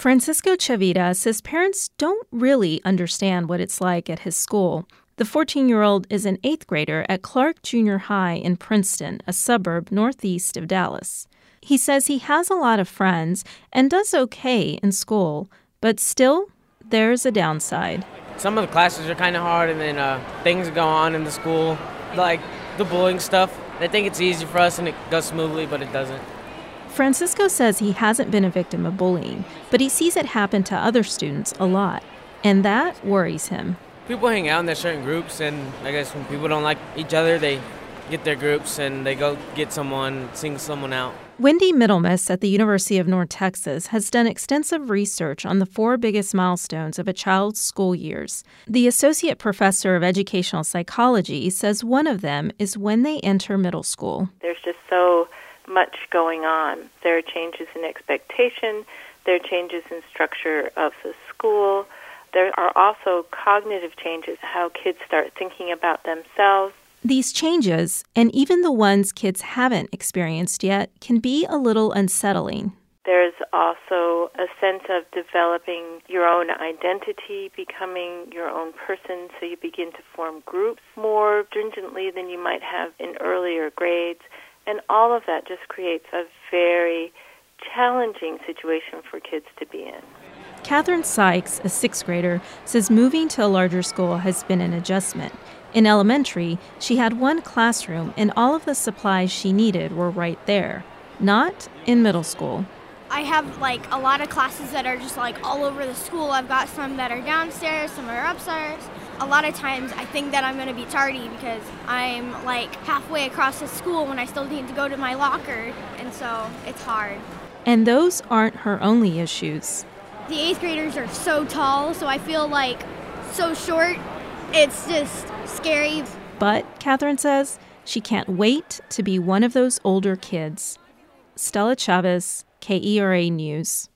Francisco Chavira says parents don't really understand what it's like at his school. The 14-year-old is an 8th grader at Clark Junior High in Princeton, a suburb northeast of Dallas. He says he has a lot of friends and does okay in school, but still, there's a downside. Some of the classes are kind of hard, and then things go on in the school, like the bullying stuff. They think it's easy for us and it goes smoothly, but it doesn't. Francisco says he hasn't been a victim of bullying, but he sees it happen to other students a lot, and that worries him. People hang out in their certain groups, and I guess when people don't like each other, they get their groups and they go get someone, sing someone out. Wendy Middlemiss at the University of North Texas has done extensive research on the 4 biggest milestones of a child's school years. The associate professor of educational psychology says one of them is when they enter middle school. There's just so much going on. There are changes in expectation. There are changes in structure of the school. There are also cognitive changes, how kids start thinking about themselves. These changes, and even the ones kids haven't experienced yet, can be a little unsettling. There's also a sense of developing your own identity, becoming your own person, so you begin to form groups more stringently than you might have in earlier grades. And all of that just creates a very challenging situation for kids to be in. Catherine Sykes, a 6th grader, says moving to a larger school has been an adjustment. In elementary, she had one classroom and all of the supplies she needed were right there. Not in middle school. I have a lot of classes that are just all over the school. I've got some that are downstairs, some are upstairs. A lot of times I think that I'm going to be tardy because I'm halfway across the school when I still need to go to my locker, and so it's hard. And those aren't her only issues. The 8th graders are so tall, so I feel so short. It's just scary. But, Catherine says, she can't wait to be one of those older kids. Stella Chavez, KERA News.